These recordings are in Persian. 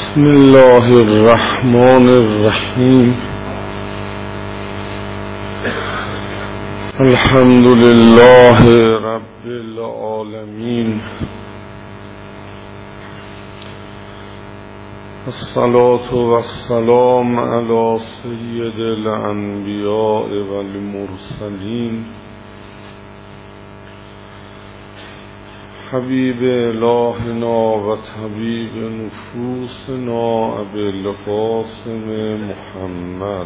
بسم الله الرحمن الرحیم. الحمد لله رب العالمین. الصلاة والسلام علی سید الانبیاء والمرسلین حبیب الهنا و طبیب نفوسنا ابی القاسم محمد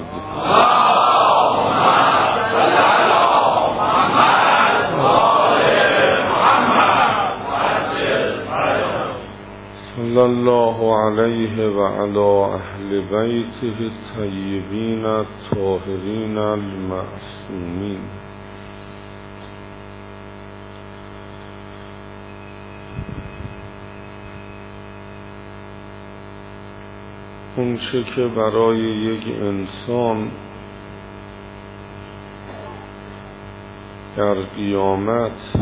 صلی الله علیه و علی اهل بیته الطیبین الطاهرین المعصومین. اون چه که برای یک انسان در قیامت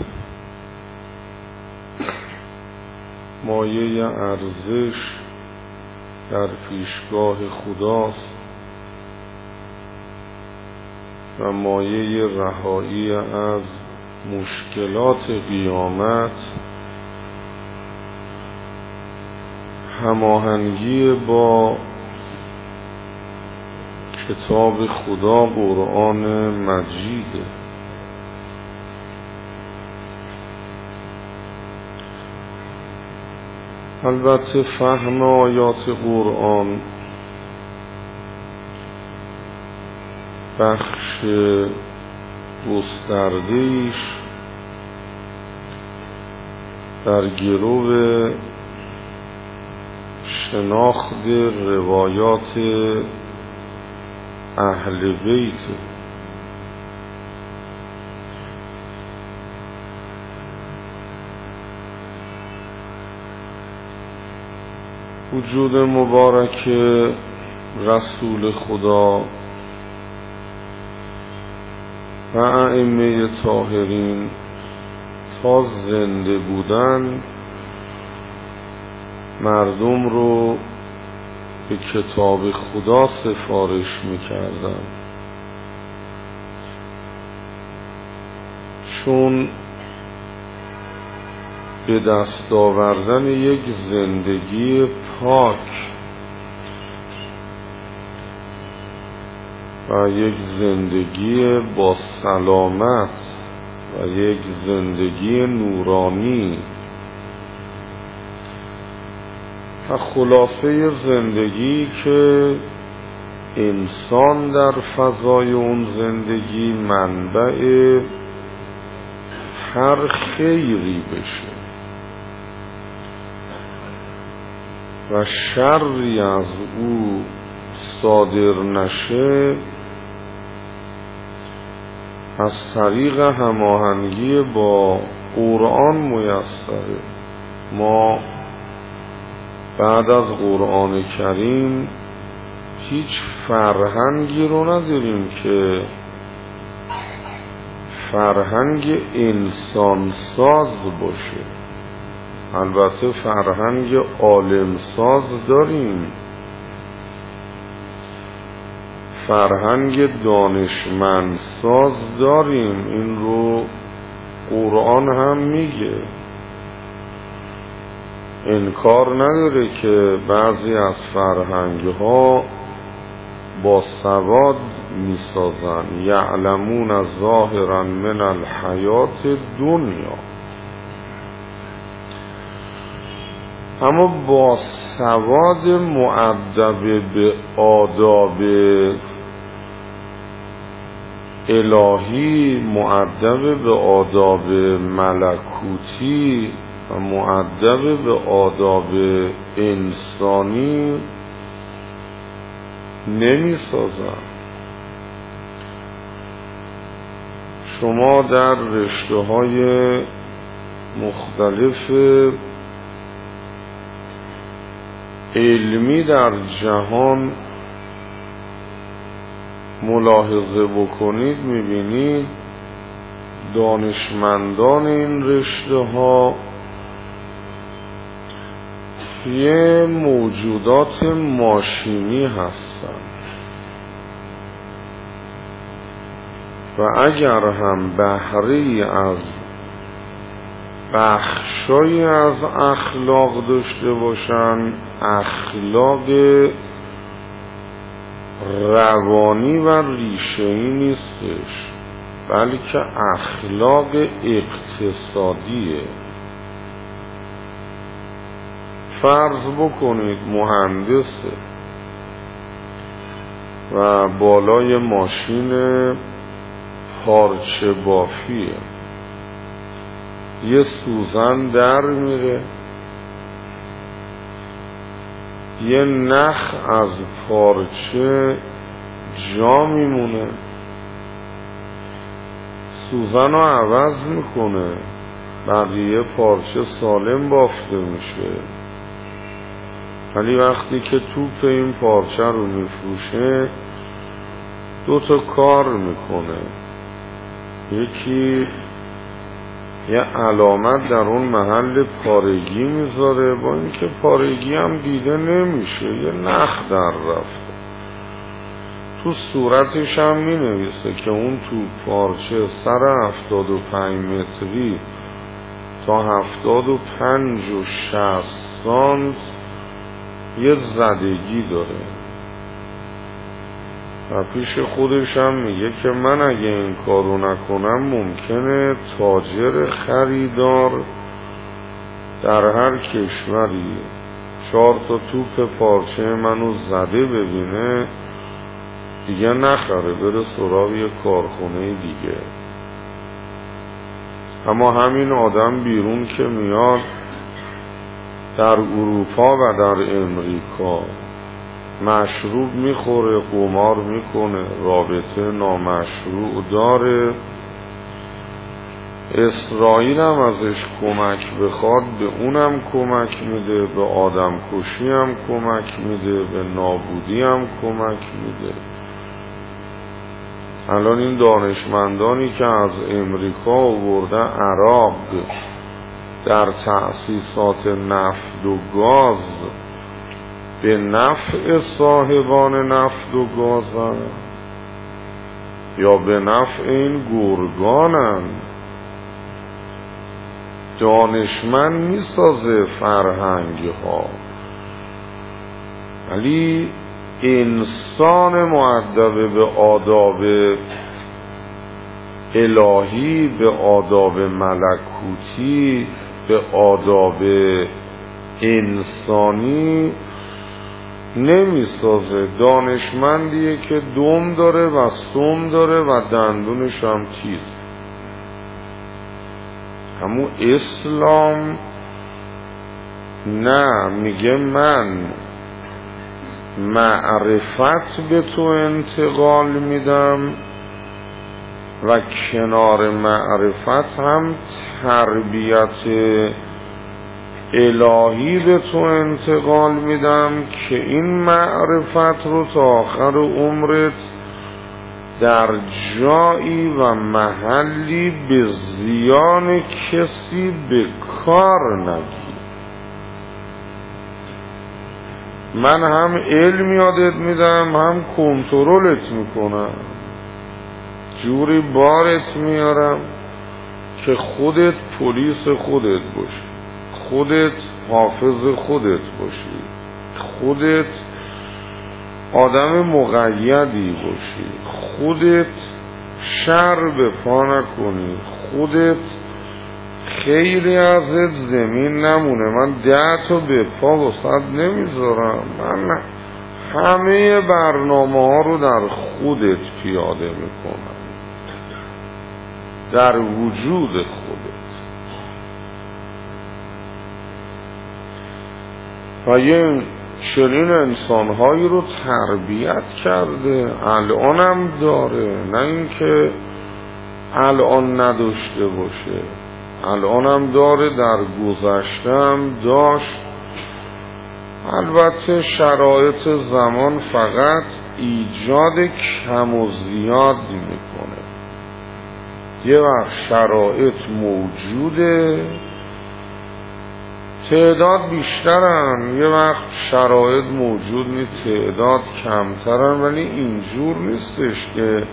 مایه ارزش در پیشگاه خداست و مایه رهایی از مشکلات قیامت، هماهنگی با کتاب خدا قرآن مجیده. البته فهم آیات قرآن بخش گسترده‌ایش در گرو شناخت روایات اهل بیت. وجود مبارک رسول خدا و ائمه طاهرین تا زنده بودن مردم رو به کتاب خدا سفارش میکردن، چون به دست آوردن یک زندگی پاک و یک زندگی با سلامت و یک زندگی نورانی و خلاصه زندگی که انسان در فضای اون زندگی منبع هر خیری بشه و شری از او صادر نشه، از طریق هماهنگی با قرآن میسره. ما بعد از قرآن کریم هیچ فرهنگی رو نداریم که فرهنگ انسان ساز باشه. البته فرهنگ عالم ساز داریم، فرهنگ دانشمند ساز داریم، این رو قرآن هم میگه. انکار نداره که بعضی از فرهنگ ها با سواد میسازن، یعلمون ظاهرا من الحیات دنیا، اما با سواد مؤدب به آداب الهی، مؤدب به آداب ملکوتی و مؤدب به آداب انسانی نمی سازن. شما در رشته های مختلف علمی در جهان ملاحظه بکنید، میبینید دانشمندان این رشته ها یه موجودات ماشینی هستن و اگر هم بهره‌ای از بخشایی از اخلاق داشته باشن، اخلاق روانی و ریشه‌ای نیستش، بلکه اخلاق اقتصادیه. فرض بکنید مهندسه و بالای ماشین پارچه بافیه، یه سوزن در میره، یه نخ از پارچه جا میمونه، سوزن رو عوض میکنه، بقیه پارچه سالم بافته میشه. ولی وقتی که توپ این پارچه رو میفروشه دو تا کار میکنه. یکی یه علامت در اون محل پارگی میذاره، با اینکه پارگی هم دیده نمیشه، یه نخ در رفته. تو صورتش هم مینویسه که اون تو پارچه سر 75 متری تا 75 و 60 سانت یه زدگی داره و پیش خودش هم میگه که من اگه این کارو نکنم ممکنه تاجر خریدار در هر کشوری 4 تا توپ پارچه منو زده ببینه دیگه نخره، بره سراغ یه کارخونه دیگه. اما همین آدم بیرون که میاد در اروپا و در امریکا مشروب میخوره، قمار میکنه، رابطه نامشروع داره، اسرائیل هم ازش کمک بخواد به اونم کمک میده، به آدم کشی هم کمک میده، به نابودی هم کمک میده. الان این دانشمندانی که از امریکا آورده عراق در تأسیسات نفت و گاز به نفع صاحبان نفت و گازن یا به نفع این گرگانن. دانشمند میسازه فرهنگ ها، ولی انسان مؤدب به آداب الهی، به آداب ملکوتی، به آداب انسانی نمیسازه. دانشمندیه که دم داره و سم داره و دندونش هم تیز. همون اسلام نه، میگه من معرفت به تو انتقال میدم و کنار معرفت هم تربیت الهی به تو انتقال میدم که این معرفت رو تا آخر عمرت در جایی و محلی به زیان کسی به کار نگیری. من هم علم یادت میدم، هم کنترلت میکنم، جوری بارت میارم که خودت پلیس خودت باشی، خودت حافظ خودت باشی، خودت آدم مقیدی باشی، خودت شر به پا نکنی، خودت خیلی ازت زمین نمونه. من 10 تا به پا وسط نمیذارم، من همه برنامه ها رو در خودت پیاده میکنم، در وجود خودت. و یه چنین انسانهایی رو تربیت کرده، الانم داره، نه اینکه الان نداشته باشه، الانم داره، در گذشته‌ام داشت. البته شرایط زمان فقط ایجاد کم و زیاد میکنه. یه وقت شرایط موجوده، تعداد بیشترن، یه وقت شرایط موجود نیست تعداد کمترن، ولی اینجور نیستش که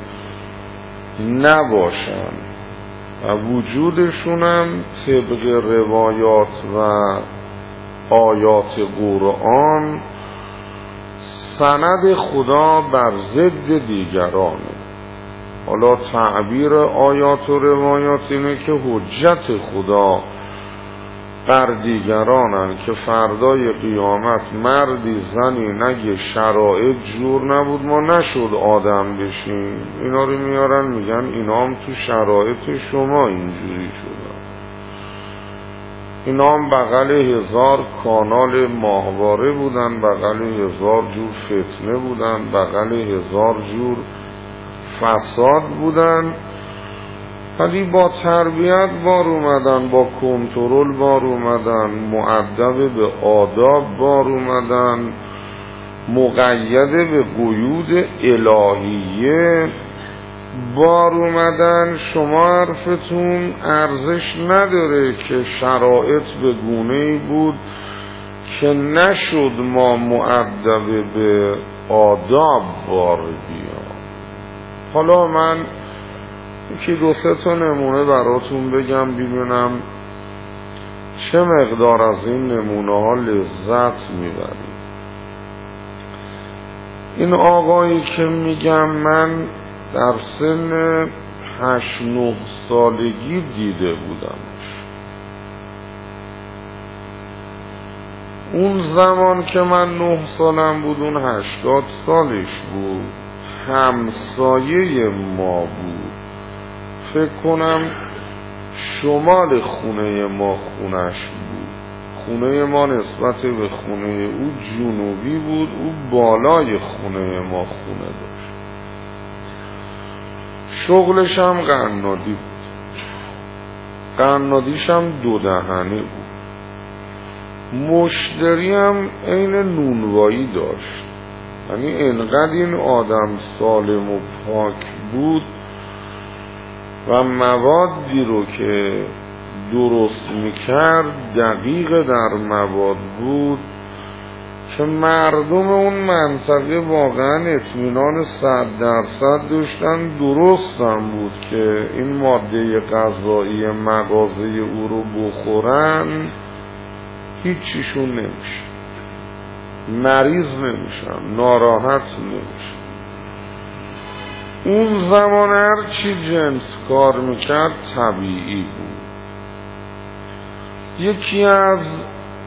نباشن و وجودشونم طبق روایات و آیات قرآن سند خدا بر ضد دیگرانه. حالا تعبیر آیات و روایات اینه که حجت خدا بر دیگرانن که فردای قیامت مردی زنی نگه شرایط جور نبود ما نشد آدم بشیم، اینا رو میارن میگن اینا هم تو شرایط شما اینجوری شدن. اینا هم بغل 1000 کانال ماهواره بودن، بغل 1000 جور فتنه بودن، بغل 1000 جور فساد بودن، ولی با تربیت بار اومدن، با کنترل بار اومدن، مؤدب به آداب بار اومدن، مقید به قیود الهیه بار اومدن. شما حرفتون ارزش نداره که شرایط به گونه‌ای بود که نشد ما مؤدب به آداب بار بیام. حالا من یکی 2-3 تا نمونه براتون بگم ببینم چه مقدار از این نمونه ها لذت میبرید. این آقایی که میگم من در سن 8-9 سالگی دیده بودمش. اون زمان که من 9 سالم بود اون 80 سالش بود، همسایه ما بود. فکر کنم شمال خونه ما خونش بود. خونه ما نسبت به خونه او جنوبی بود، او بالای خونه ما خونه داشت. شغلش هم قنادی بود، قنادیش هم 2 دهنه بود. مشتری هم عین نونوایی داشت. یعنی انقدر این آدم سالم و پاک بود و موادی رو که درست میکرد دقیق در مواد بود که مردم اون منطقه واقعا اطمینان 100% داشتن. درست هم بود که این ماده غذایی مغازه او رو بخورن هیچیشون نمیشه، مریض نمیشن، ناراحت نمیشن. اون زمان هر چی جنس کار میکرد طبیعی بود. یکی از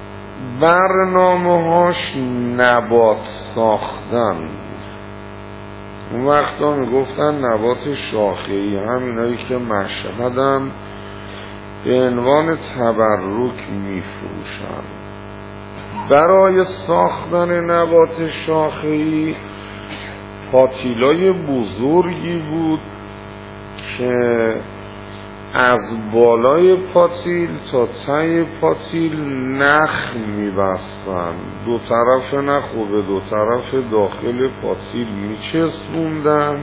برنامه‌هاش نبات ساختن بود. اون وقتا میگفتن نبات شاخه‌ای، همینایی که مشهدن به عنوان تبرک میفروشن. برای ساختن نبات شاخه‌ای پاتیلای بزرگی بود که از بالای پاتیل تا ته پاتیل نخ می‌بستن، 2 طرف نخ و به 2 طرف داخل پاتیل می‌چسبوندن.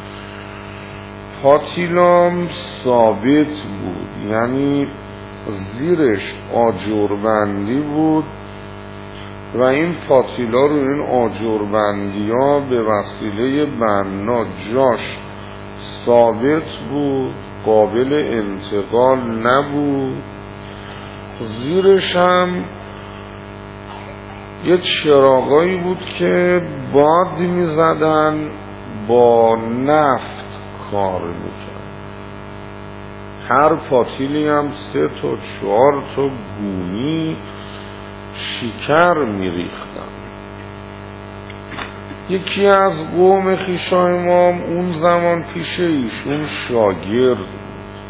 پاتیلام ثابت بود، یعنی زیرش آجربندی بود و این پاتیلا رو این آجربندی ها به وسیله بنا جاش ثابت بود، قابل انتقال نبود. زیرش هم یه چراغایی بود که باد میزدن، با نفت کار میکرد. هر پاتیلی هم 3 تا 4 تا گونی شکر میریختن. یکی از قوم خویشای ما اون زمان پیش ایشون شاگرد بود.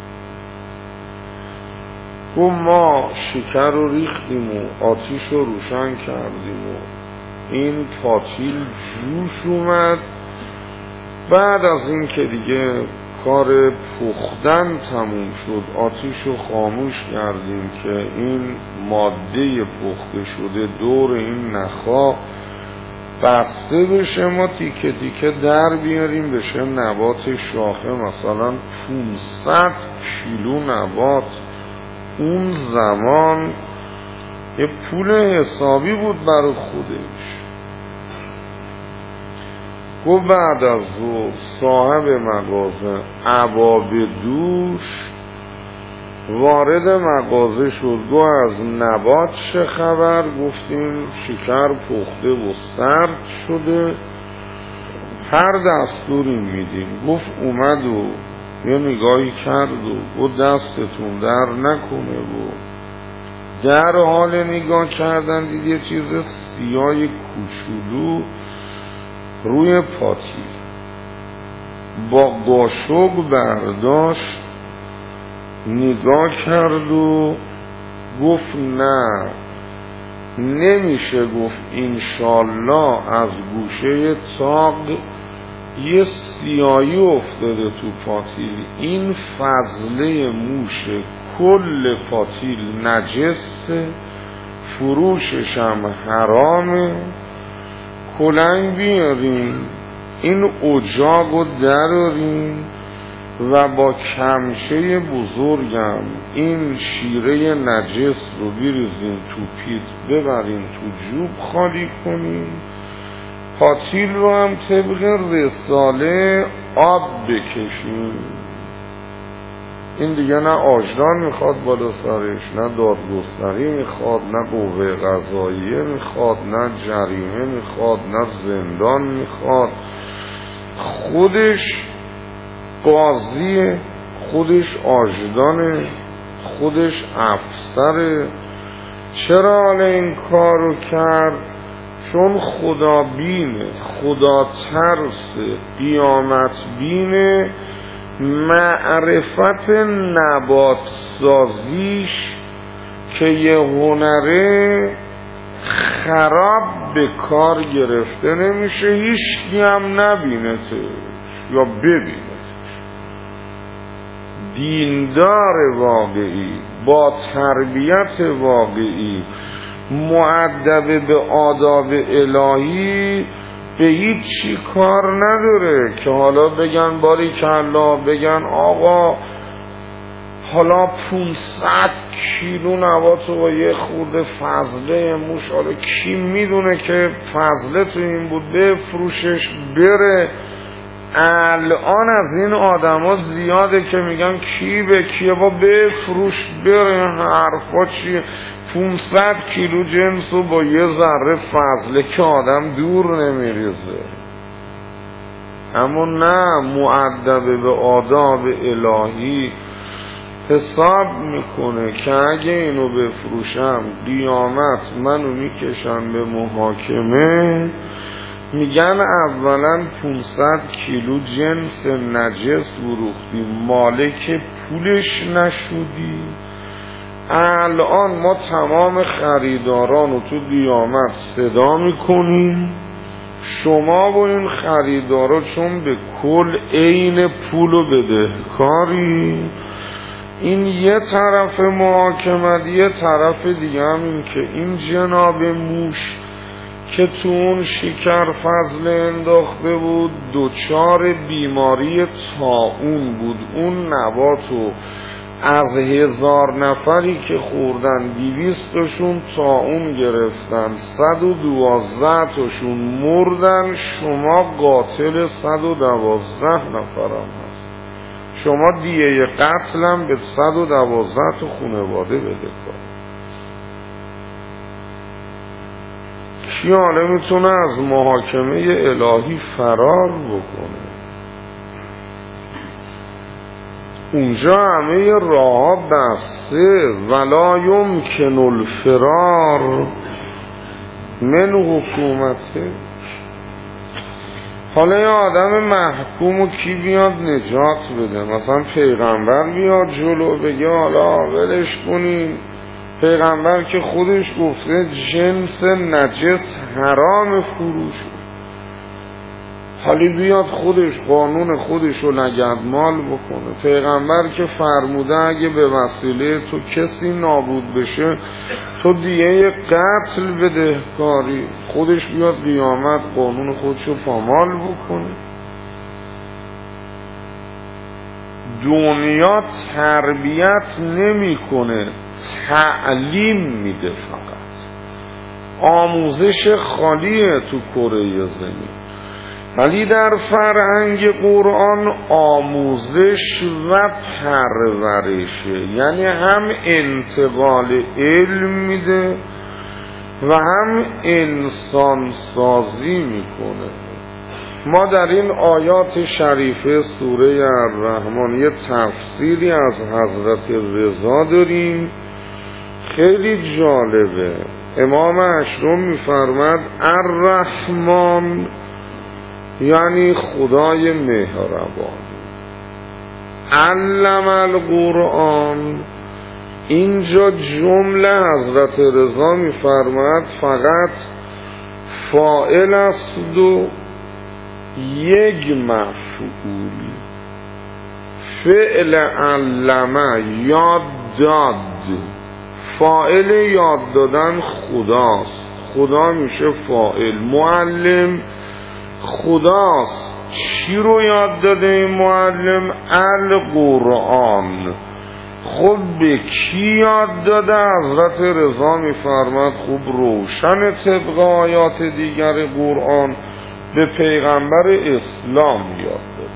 ما شکر رو ریختیم و آتیش رو روشن کردیم و این پاتیل جوش اومد. بعد از این که دیگه کار پختن تموم شد، آتیش رو خاموش کردیم که این ماده پخته شده دور این نخا بسته بشه، ما تیکه تیکه در بیاریم بشه نبات شاخه. مثلا 500 کیلو نبات اون زمان یه پول حسابی بود برای خودش. گفت بعد از ظهر صاحب مغازه عبا به دوش وارد مغازه شد. گفت از نبات چه خبر؟ گفتیم شکر پخته و سرد شده، هر دستوری میدیم. گفت اومد و یه نگاهی کرد و گفت دستتون در نکنه و در حال نگاه کردن دید یه چیز سیاه کوچولو روی پاتیل. با قاشق برداشت نگاه کرد و گفت نه نمیشه. گفت انشالله از گوشه تاق یه سیاهی افتاده تو پاتیل، این فضله موشه، کل پاتیل نجسه، فروشش هم حرامه، کلنگ بیارین این اجاق رو درارین و با کمچه بزرگم این شیره نجس رو بیریزین تو پیت، ببرین تو جوب خالی کنین، پاتیل رو هم طبق رساله آب بکشین. این دیگه نه آجران میخواد بالا سرش، نه دادگستری میخواد، نه قوه قضاییه میخواد، نه جریمه میخواد، نه زندان میخواد. خودش قاضیه، خودش آجدانه، خودش افسره. چرا حالا این کار رو کرد؟ چون خدا بینه، خدا ترسه، قیامت بینه، معرفت نبات سازیش که یه هنره خراب به کار گرفته نمیشه، هیچکی هم نبینتش یا ببینتش. دیندار واقعی با تربیت واقعی مؤدب به آداب الهی به هیچ چی کار نداره که حالا بگن باریکالله، بگن آقا حالا 500 کیلو نباتو با یه خورده فضله موش، حالا کی میدونه که فضله تو این بود، بفروشش بره. الان از این آدم ها زیاده که میگن کی به کیه، با بفروش بره. حرفا چیه؟ 500 کیلو جنس و با یه ذره فضله که آدم دور نمیریزه. اما نه، مؤدب به آداب الهی حساب میکنه که اگه اینو بفروشم قیامت منو میکشن به محاکمه، میگن اولا 500 کیلو جنس نجس فروختی، مالک پولش نشدی. الان ما تمام خریداران رو تو قیامت صدا میکنیم، شما با این خریدارا چون به کل عین پول و بدهکاری. این یه طرف محاکمت، یه طرف دیگه هم این که این جناب موش که تو اون شکر فضله انداخته بود دچار بیماری طاعون بود. اون نباتو از 1000 نفری که خوردن 200 تاشون طاعون گرفتن، 112 تاشون مردن. شما قاتل 112 نفرم هست، شما دیه قتلم به 112 تا خانواده بده کار. کی حالا میتونه از محاکمه الهی فرار بکنه؟ اونجا همه راه ها بسته، ولا یمکن الفرار من حکومته. حالا یه آدم محکومو کی بیاد نجات بده؟ مثلا پیغمبر بیاد جلو بگه حالا ولش کنین، پیغمبر که خودش گفته جنس نجس حرام فروش، حالی بیاد خودش قانون خودش رو لگدمال بکنه؟ پیغمبر که فرموده اگه به وسیله تو کسی نابود بشه تو دیگه قتل بدهکاری، خودش بیاد قیامت قانون خودش رو پامال بکنه؟ دنیا تربیت نمیکنه، تعلیم میده فقط. آموزش خالیه تو کره زمین، ولی در فرهنگ قرآن آموزش و پرورشه، یعنی هم انتقال علم میده و هم انسان سازی میکنه. ما در این آیات شریفه سوره الرحمن یه تفسیری از حضرت رضا داریم خیلی جالبه. امام اشرم میفرماد الرحمن یعنی خدای مهربان، علم القرآن، اینجا جمله حضرت رضا میفرماد فقط فاعل است و یک مفعول. فعل علمه یاد داد، فاعل یاد دادن خداست، خدا میشه فاعل. معلم خداست. چی رو یاد داده این معلم؟ القرآن. خب به کی یاد داده؟ حضرت رضا میفرماد خوب روشن طبق آیات دیگر قرآن به پیغمبر اسلام یاد داده.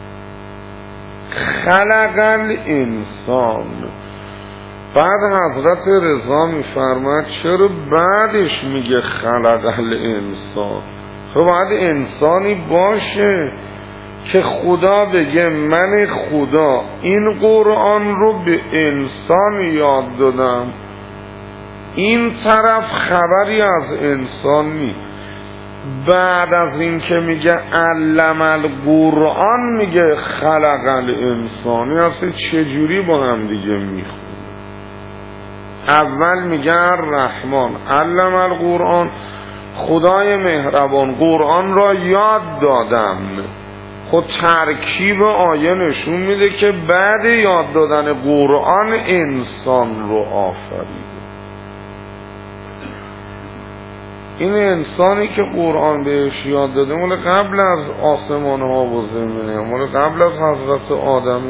خلق الانسان. بعد حضرت رضا میفرماد چرا بعدش میگه خلق الانسان؟ خب باید انسانی باشه که خدا بگه من خدا این قرآن رو به انسان یاد دادم. این طرف خبری از انسان نیست. بعد از این که میگه علم القرآن میگه خلق الانسان. اصلا چجوری با هم دیگه میخونه؟ اول میگه الرحمن علم القرآن، خدای مهربان قرآن را یاد دادم. خود ترکیب آیه نشون میده که بعد یاد دادن قرآن انسان رو آفرید. این انسانی که قرآن بهش یاد داده مال قبل از آسمان ها و زمینه، مال قبل از حضرت آدمه؟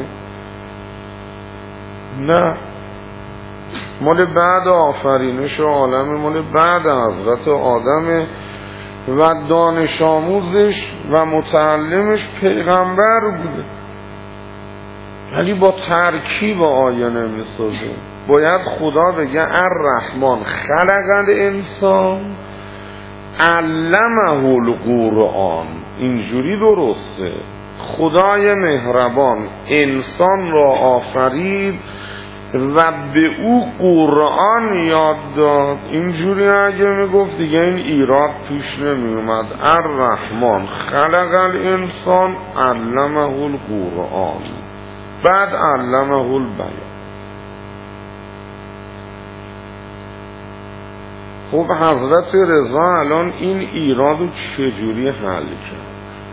نه، مال بعد آفرینش عالم، مال بعد حضرت آدمه و دانش آموزش و متعلمش پیغمبر بوده، ولی با ترکیب آیه نمیسازه. باید خدا بگه الرحمن خلق الانسان علمه القرآن. اینجوری درسته. خدای مهربان انسان را آفرید و به او قرآن یاد داد. اینجوری اگه میگفت دیگه این ایراد پیش نمی اومد. الرحمن خلق الانسان علمه القرآن، بعد علمه البیان. خب حضرت رضا الان این ایراد رو چجوری حل کرد؟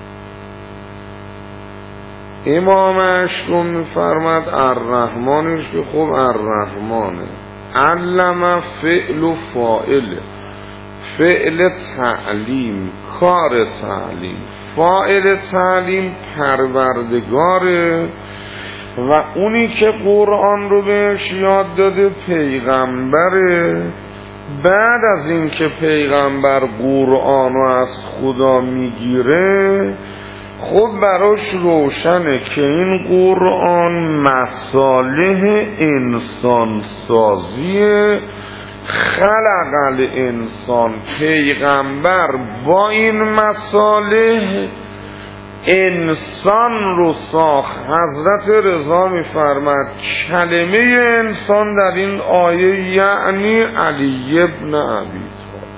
امام اشرم میفرماد الرحمنش که خب الرحمنه، علم فعل و فاعل، فعل تعلیم، کار تعلیم، فاعل تعلیم پروردگاره و اونی که قرآن رو بهش یاد داده پیغمبره. بعد از این که پیغمبر قرآن رو از خدا میگیره خب براش روشنه که این قرآن مصالح انسان سازیه. خلق الانسان، پیغمبر با این مصالح انسان رو ساخت. حضرت رضا میفرماد کلمه انسان در این آیه یعنی علی ابن ابی طالب.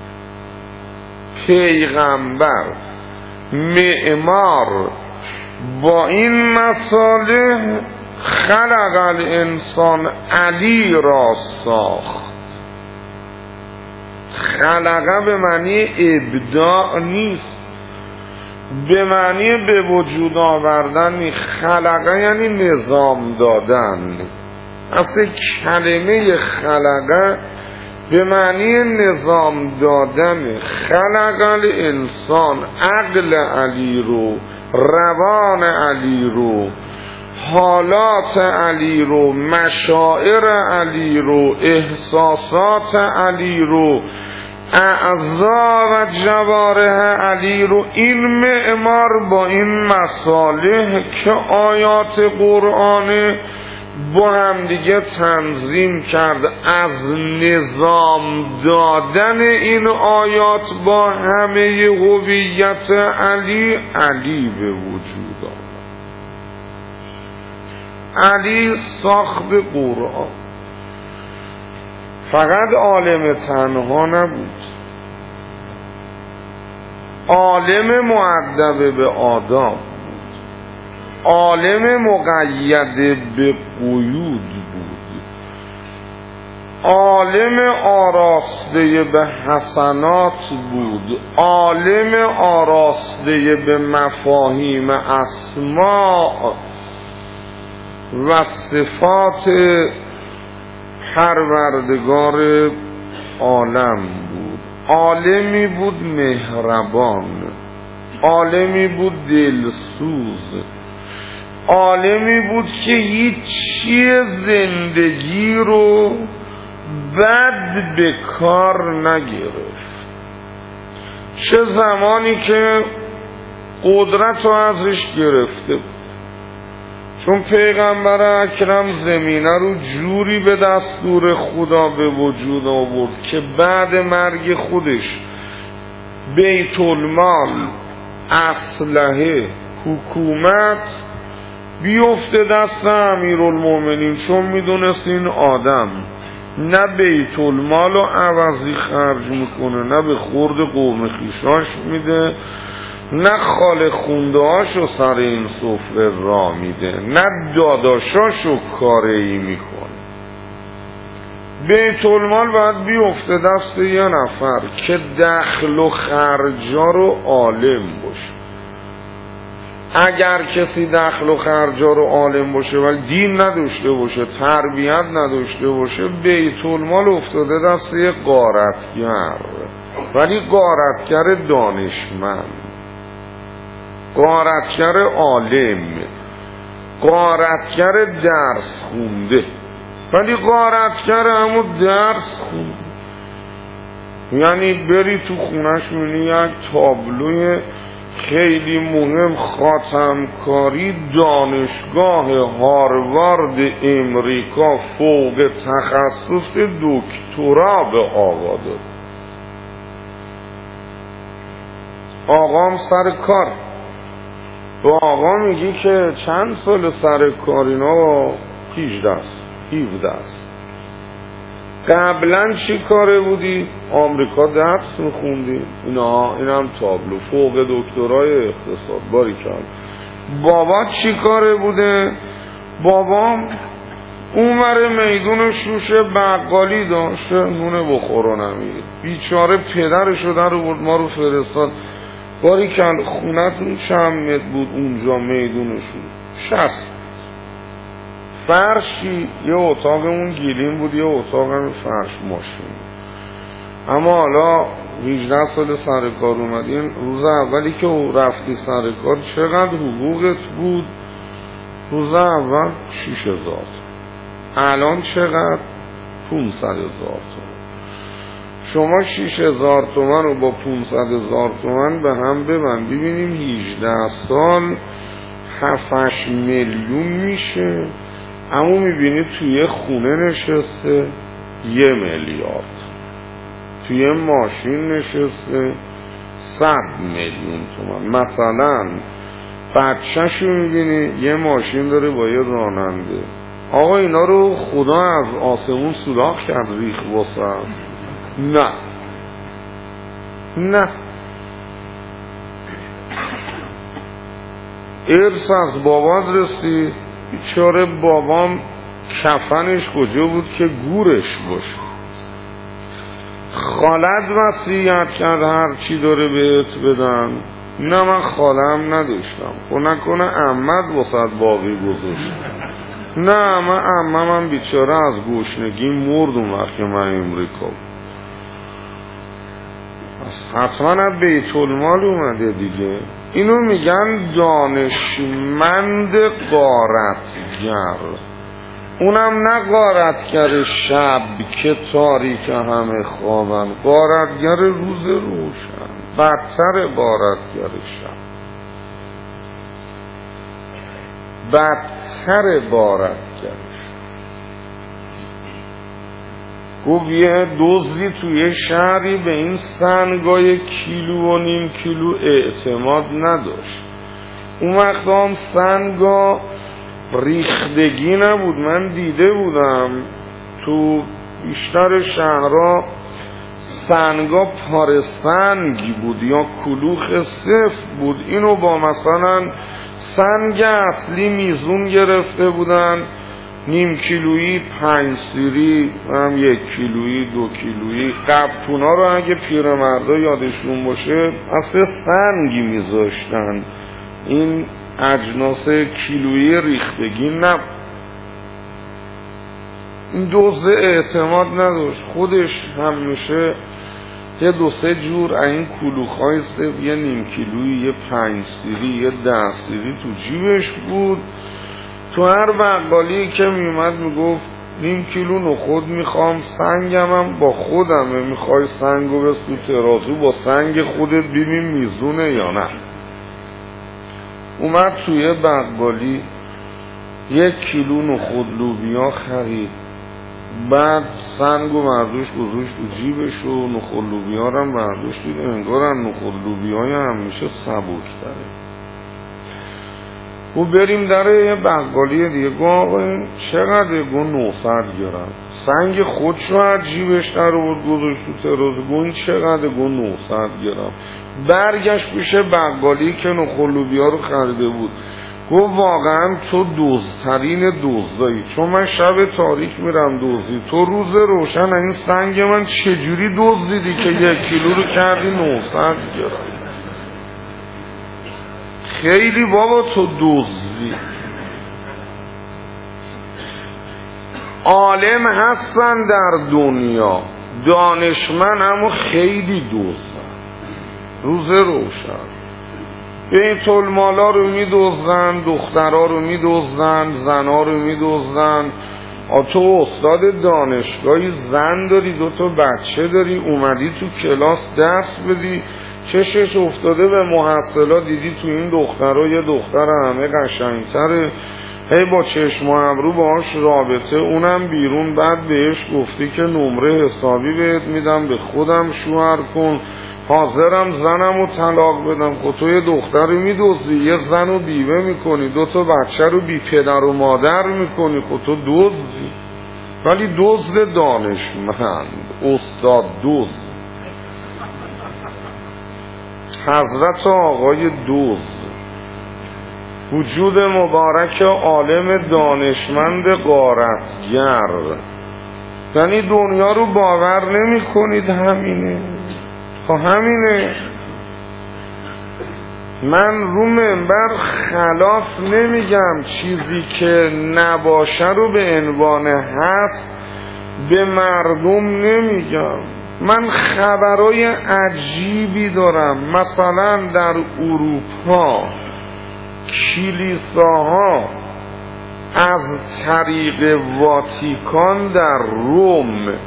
پیغمبر معمار با این مصالح خلق الانسان، علی را ساخت. خلقه به معنی ابداع نیست، به معنی به وجود آوردن نیست. خلقه یعنی نظام دادن. اصلا کلمه خلقه به معنی نظام دادن. خلق الانسان، عقل علی رو، روان علی رو، حالات علی رو، مشاعر علی رو، احساسات علی رو، اعضا و جوارح علی رو این معمار با این مصالح که آیات قرآن با هم دیگه تنظیم کرد، از نظام دادن این آیات با همه هویت علی به وجود آمد. علی ساخت قرآن فقط عالم تنها نبود، عالم مؤدب به آداب، عالم مقید به قیود بود، عالم آراسته به حسنات بود، عالم آراسته به مفاهیم اسماء و صفات پروردگار عالم بود، عالمی بود مهربان، عالمی بود دلسوز، عالمی بود که هیچی زندگی رو بد به کار نگرفت. چه زمانی که قدرت رو ازش گرفته بود، چون پیغمبر اکرم زمینه رو جوری به دستور خدا به وجود آورد که بعد مرگ خودش بیت المال، اسلحه، حکومت بیفته دست امیرالمومنین، چون میدونست این آدم نه بیت المال رو عوضی خرج میکنه، نه به خورد قوم خیشاش میده، نه خال خونده هاشو سر این سفره را میده، نه داداشاشو کاری میکنه. بیت المال باید بیفته دست یه نفر که دخل و خرجا رو عالم باشه. اگر کسی دخل و خرجا رو عالم باشه ولی دین نداشته باشه، تربیت نداشته باشه، بیت المال افتاده دست یه غارتگر، ولی غارتگر دانشمند، غارتگر عالم، غارتگر درس خونده، ولی غارتگر همون درس خونده. یعنی بری تو خونش می‌بینی یک تابلوی خیلی مهم، خاتمکاری دانشگاه هاروارد امریکا فوق تخصص دکترا به آقا داد. آقام سر کار، به آقا میگی که چند سال سر کار؟ اینا 18 است. قبلا چی کاره بودی؟ آمریکا درس میخوندی؟ اینم تابلو فوق دکترای اقتصاد. باریکلا. بابا چی کاره بوده؟ بابام اونور میدون شوشه بقالی داشته، نونه بخورو نمیگه، بیچاره پدرشو در آورد ما رو فرستاد. باریکلا. خونتون چند متر بود اونجا میدونشون؟ 60. فرشی، یه اتاقمون گیلیم بود، یه اتاقم فرش ماشین. اما حالا 18 سال سر کار اومدین، روز اولی که رفتی سر کار چقدر حقوقت بود؟ روز اول 6000. الان چقدر؟ 500,000 تومان. شما 6000 تومان رو با 500,000 تومان به هم ببند، ببینیم 18 سال 7-8 میلیون میشه. اما میبینی توی خونه نشسته 1 میلیارد، توی ماشین نشسته 100 میلیون تومان. مثلا بچه‌شو میبینی یه ماشین داره با یه راننده. آقا اینا رو خدا از آسمون سوراخ کرد ریخ واسه؟ نه، ارث از بابات رسی. بیچاره بابام کفنش کجا بود که گورش باشه؟ خالت وصیت کرد هر چی داره بهت بدن. نه، من خالم نداشتم. خب نکنه عمت واسط باقی گذاشت؟ نه، من عمم بیچاره از گشنگی مرد اون وقت که من امریکا. حتما از بیت المال اومده دیگه. اینو میگن دانشمند غارتگر. اونم نه غارتگر شب که تاریک همه خوابن، غارتگر روز روشن، بدتر غارتگر شب، بدتر غارتگر. گفت یه دزدی توی شهری به این سنگای 1.5 کیلو اعتماد نداشت. اون وقت هم سنگا ریختگی نبود. من دیده بودم تو بیشتر شهرها سنگا پاره سنگی بود یا کلوخ سفت بود. اینو با مثلا سنگ اصلی میزون گرفته بودن، 0.5 کیلویی، 5 سیری، هم 1 کیلویی، 2 کیلویی. قبطونا رو اگه پیرمردا یادشون باشه اصلا سنگی میذاشتن، این اجناس کیلویی ریختگی نبود. این دزد اعتماد نداشت، خودش همیشه یه 2-3 جور این کلوخ‌های سفت، یه 0.5 کیلویی، یه 5 سیری، یه 10 سیری تو جیبش بود. تو هر بقالی که میومد میگفت 0.5 کیلو نخود میخوام، سنگم هم با خودمه، میخوای سنگو بس تو ترازو با سنگ خودت ببین میزونه یا نه. اومد توی بقالی 1 کیلو نخود لوبیا خرید، بعد سنگو برداشت گذاشت تو جیبش و نخود لوبیا رو هم برداشت دید انگار نخود لوبیای همیشه سبک‌تره. و بریم در یه بقالی دیگه، گو آقا چقدر؟ گو 900 گرم. سنگ خودش رو از جیبش در آورد گذاشت تو ترازو، گو این چقدر؟ گو 900 گرم. برگشت پیش بقالی که نخود لوبیا رو خریده بود، گو واقعا تو دزدترین دزدایی، چون من شب تاریک میرم دزدی، تو روز روشن این سنگ من چجوری دزدیدی که 1 کیلو رو کردی 900 گرم؟ خیلی بابا تو دزدی. عالم هستن در دنیا، دانشمند اما خیلی دزدن. روز روشن بیت المالا رو میدزدن، دخترها رو میدزدن، زنها رو میدزدن. تو استاد دانشگاهی، زن داری، 2 بچه داری، اومدی تو کلاس درس بدی، چشش افتاده به محصلا، دیدی تو این دخترها یه دختر همه قشنگتره، هی با چشم و ابرو باهاش رابطه، اونم بیرون. بعد بهش گفتی که نمره حسابی بهت میدم، به خودم شوهر کن، حاضرم زنم رو طلاق بدم. خب تو یه دختر رو میدزدی، یه زن رو بیوه میکنی، 2 بچه رو بی پدر و مادر میکنی، خب تو دزدی. ولی دزد دانشمند، استاد دزد، حضرت آقای دزد، وجود مبارک عالم دانشمند غارتگر. یعنی دنیا رو باور نمی کنید، همینه. خب همینه. من رو منبر خلاف نمیگم، چیزی که نباشه رو به عنوان هست به مردم نمیگم. من خبرای عجیبی دارم، مثلا در اروپا کلیساها از طریق واتیکان در روم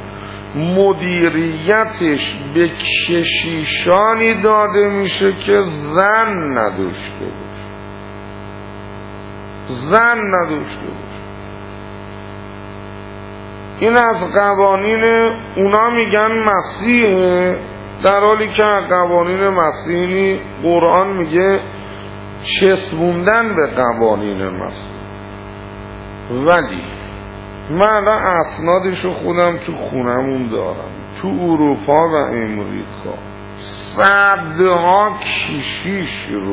مدیریتش به کشیشانی داده میشه که زن نداشته باشه، زن نداشته باشه. این از قوانین اونا میگن مسیحه، در حالی که قوانین مسیحی قرآن میگه چسبوندن به قوانین مسیح. ولی من اسنادشو خودم تو خونمون دارم، تو اروپا و امریکا صدها کشیش رو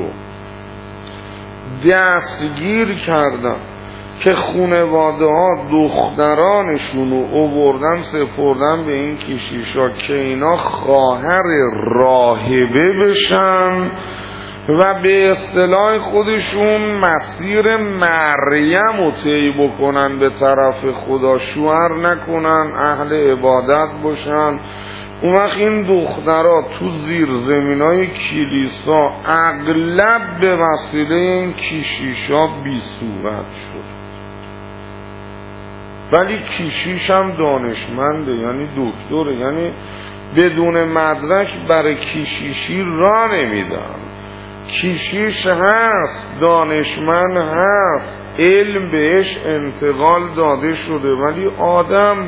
دستگیر کردن که خانواده ها دخترانشون رو آوردن سپردن به این کشیشا که اینا خواهر راهبه بشن و به اصطلاح خودشون مسیر مریم رو طی بکنن، به طرف خدا شوهر نکنن، اهل عبادت باشن. اون وقت این دخترها تو زیر زمینای کلیسا اغلب به وسیله این کشیشا بی صورت شد. ولی کیشیش هم دانشمنده، یعنی دکتره، یعنی بدون مدرک برای کیشیشی راه نمیدن. کیشیش هست، دانشمند هست، علم بهش انتقال داده شده، ولی آدم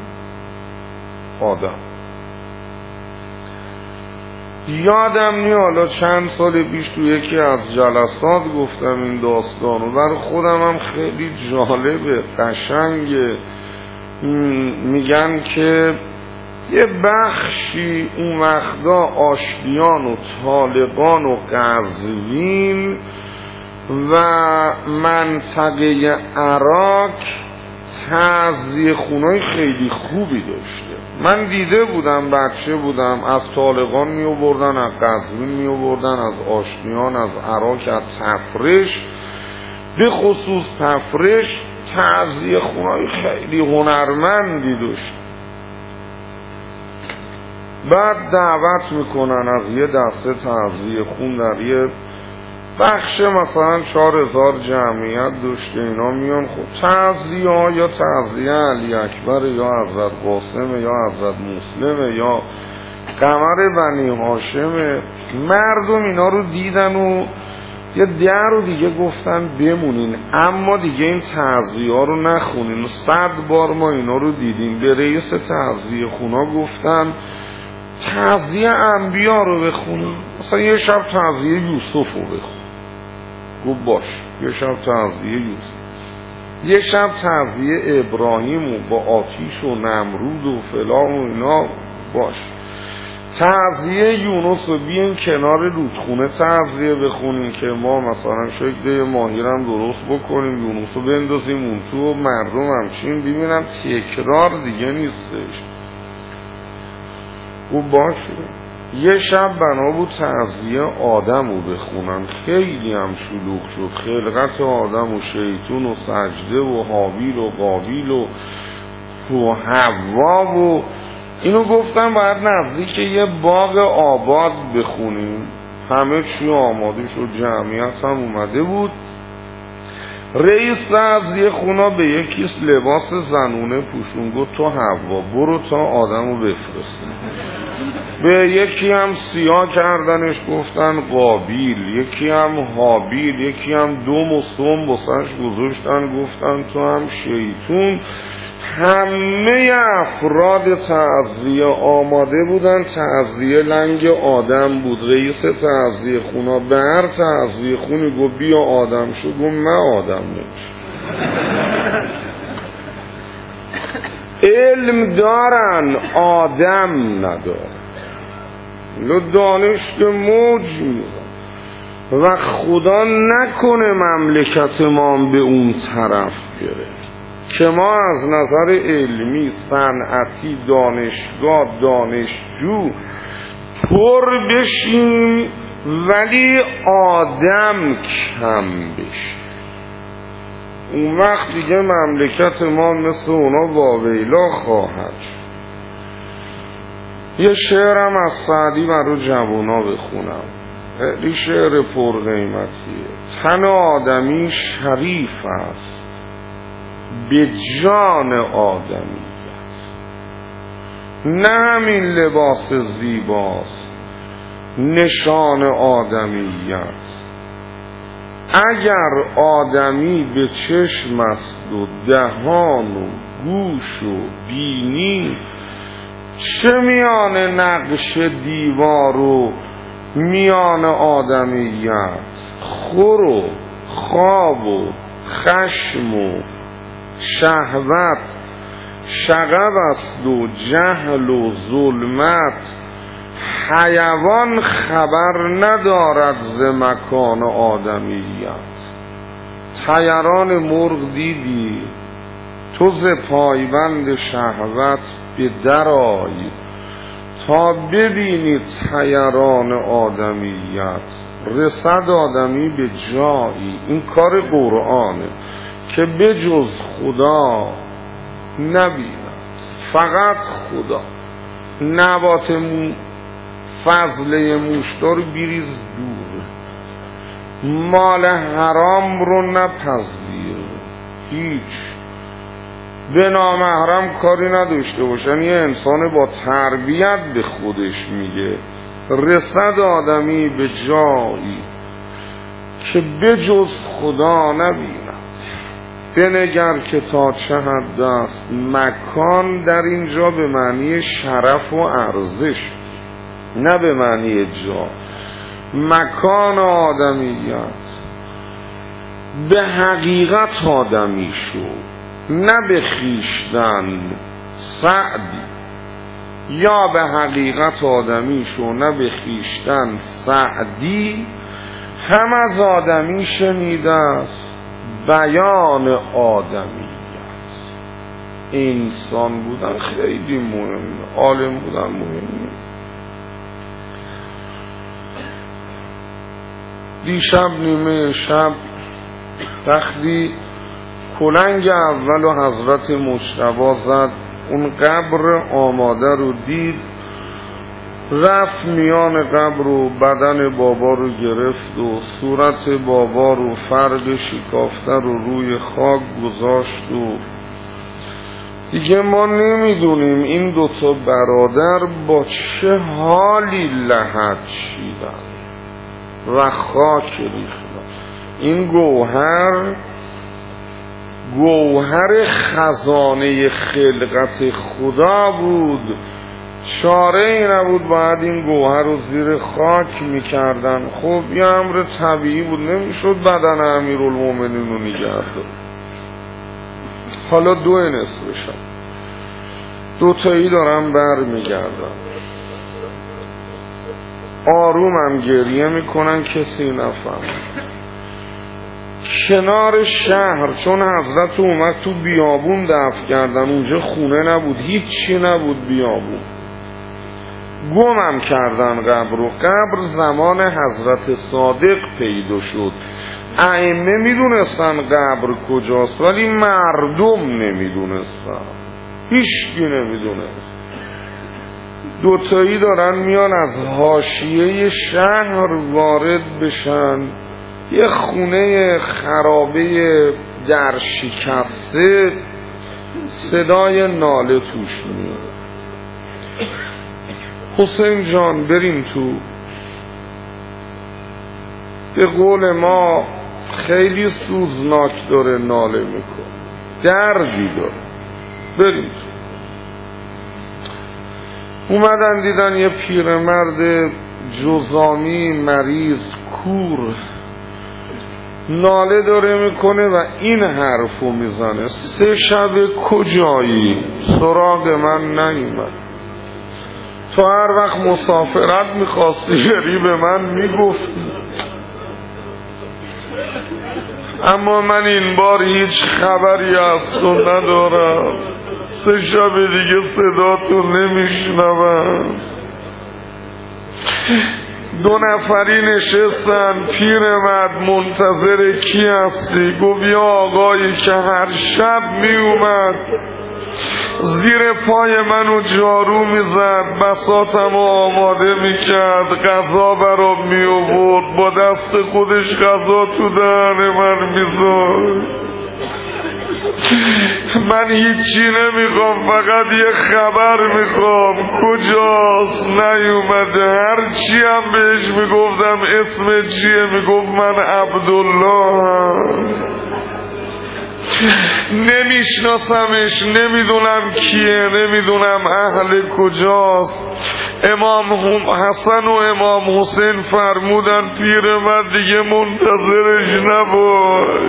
یادم نی حالا چند سال پیش تو یکی از جلسات گفتم این داستانو، برای خودم هم خیلی جالبه، قشنگه. میگن که یه بخشی اون وقتا آشتیان و طالقان و قزوین و منطقه عراق تعزیه خونای خیلی خوبی داشته. من دیده بودم، بچه بودم، از طالقان می آوردن، از قزوین می آوردن، از آشتیان، از عراق، از تفرش، به خصوص تفرش تعزیه خونای خیلی هنرمندی داشت. بعد دعوت میکنن از یه دسته تعزیه خون در یه بخش مثلا 4000 جمعیت داشته، اینا میان خب تعزیه ها، یا تعزیه علی اکبر، یا حضرت قاسم، یا حضرت مسلم، یا قمر بنی هاشم. مردم اینا رو دیدن و یه رو دیگه گفتن بمونین، اما دیگه این تعزیه ها رو نخونین. 100 بار ما اینا رو دیدیم. به رئیس تعزیه خونا گفتن تعزیه انبیا رو بخونیم، مثلا یه شب تعزیه یوسف رو بخون. گفت باش. یه شب تعزیه یوسف، یه شب تعزیه ابراهیم و با آتیش و نمرود و فلان و اینا، باش. تعزیه یونس رو بیین کنار رودخونه تعزیه بخونیم که ما مثلا شکل ماهیرم درست بکنیم، یونس رو بندازیم اون تو و مردم همچین ببینم تکرار دیگه نیستش. او باشه. یه شب بنا بود تعزیه آدم رو بخونن، خیلی هم شلوغ شد، خلقت آدم و شیطون و سجده و حابیل و قابیل و حوا و اینو گفتم باید نزدیک یه باغ آباد بخونیم. همه چی آماده شد، جمعیت هم اومده بود. رئیس تعزیه خونا به یکیست لباس زنونه پوشون، گفت تو حوا برو تا آدمو بفرست. به یکی هم سیاه کردنش گفتن قابیل، یکی هم حابیل، یکی هم دم و سم بسنش گذاشتن گفتن تو هم شیطون. همه افراد تعزیه آماده بودن، تعزیه لنگ آدم بود. رئیس تعزیه خونا به هر تعزیه خونی گفت بیا آدم شو، گفت من آدم نمیشه. علم دارن آدم ندارن، دانش که موج میرن و خدا نکنه مملکت ما به اون طرف بره که ما از نظر علمی، صنعتی، دانشگاه، دانشجو پر بشیم ولی آدم کم بشه. اون وقت دیگه مملکت ما مثل اونا واویلا خواهد شد. یه شعرم از سعدی برای جوونا بخونم، خیلی شعر پرقیمتیه. تن آدمی شریف است به جان آدمیت، نه همین لباس زیباست نشان آدمیت. اگر آدمی به چشم است و دهان و گوش و بینی، چه میان نقش دیوار و میان آدمیت؟ خور و خواب و خشم و شهوت شغب است و جهل و ظلمت. حیوان خبر ندارد ز مکان آدمیت. طیران مرغ دیدی تو ز پایبند شهوت به در آی تا ببینی طیران آدمیت. رسد آدمی به جایی، این کار قرآنه، که به جز خدا نبیند، فقط خدا. نبات فضله موشدار بیریز دور، مال حرام رو نپذیر، هیچ به نامحرم کاری نداشته باشن. یه انسان با تربیت به خودش میگه رسد آدمی به جایی که بجز خدا نبیند، بنگر که تا چه حد است. مکان در اینجا به معنی شرف و ارزش، نه به معنی جا. مکان آدمیت به حقیقت آدمی شو، نه به خویشتن. سعدی یا به حقیقت آدمی شو نه به خویشتن. سعدی هم از آدمی شنیده است بیان آدمیت. انسان بودن خیلی مهمه، عالم بودن مهمه. دیشب نیمه شب وقتی کلنگ اول و حضرت مجتبی زد، اون قبر آماده رو دید، رفت میان قبر و بدن بابا رو گرفت و صورت بابا رو فرق شکافته رو روی خاک گذاشت و دیگه ما نمیدونیم این دوتا برادر با چه حالی لحد شیدن و خاک ریختن. این گوهر خزانه خلقت خدا بود، چاره ای نبود، باید این گوهر رو زیر خاک میکردن. خب یه امر طبیعی بود، نمیشد بدن امیرالمومنین رو نگه داشت. حالا 2 نصف شب 2 تایی دارم بر میگردن، آرومم گریه میکنن، کسی نفهم. کنار شهر، چون حضرت اومد تو بیابون دفن کردن، اونجا خونه نبود، هیچی نبود، بیابون. گمم کردن قبر رو. قبر زمان حضرت صادق پیدا شد. ائمه میدونستن قبر کجاست ولی مردم نمیدونستن، هیچکی نمیدونست. 2 تایی دارن میان از حاشیه شهر وارد بشن، یه خونه خرابه در شکسته، صدای ناله توش میاد. حسین جان بریم تو. به قول ما خیلی سوزناک داره ناله میکن، دردی داره، بریم تو. اومدن دیدن یه پیرمرد جزامی مریض کور ناله داره میکنه و این حرفو میزنه: 3 شب کجایی؟ سراغ من نیومد. تو هر وقت مسافرت میخواستی بری به من میگفتی، اما من این بار هیچ خبری از تو ندارم. 3 شب دیگه صدا تو نمیشنوم. 2 نفری نشستن، پیرمرد منتظر کی هستی؟ گفت یا آقایی که هر شب می اومد زیر پای منو جارو میزد، بساطمو آماده میکرد، غذا برام می آورد، با دست خودش غذا تو دهن من میذاشت. من هیچی نمیخوام، فقط یه خبر میخوام، کجاست؟ نیومده. هرچی هم بهش میگفتم اسم چیه، میگفت من عبدالله. نمیشناسمش، نمیدونم کیه، نمیدونم اهل کجاست. امام حسن و امام حسین فرمودن پیرمرد دیگه منتظرش نباش.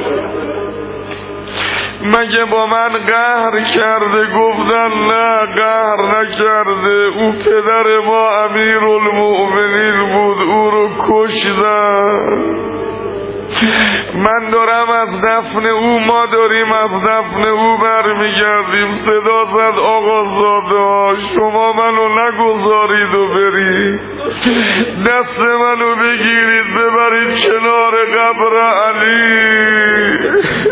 مگه با من قهر کرده؟ گفتن نه قهر نکرده، او پدر ما امیرالمومنین بود، او رو کشتن. من دارم از دفن او، ما داریم از دفن او برمیگردیم. صدا زد آقازاده ها شما منو نگذارید و برید، دست منو بگیرید ببرید کنار قبر علی.